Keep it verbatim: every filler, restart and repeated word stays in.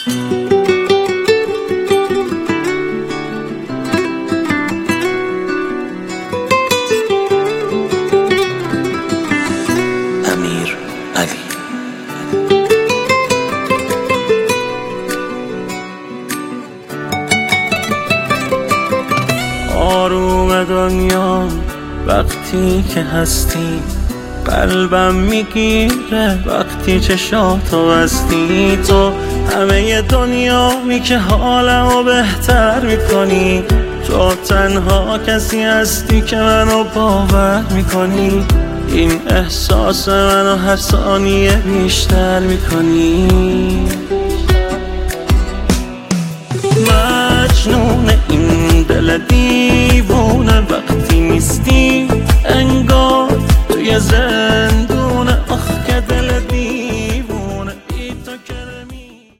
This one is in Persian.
امیر علی. آروم دنیا وقتی که هستی، قلبم میگیره وقتی چشاتو بستی. تو همه دنیایی که حالمو بهتر میکنی، تو تنها کسی هستی که منو باور میکنی. این احساس منو هر ثانیه بیشتر میکنی.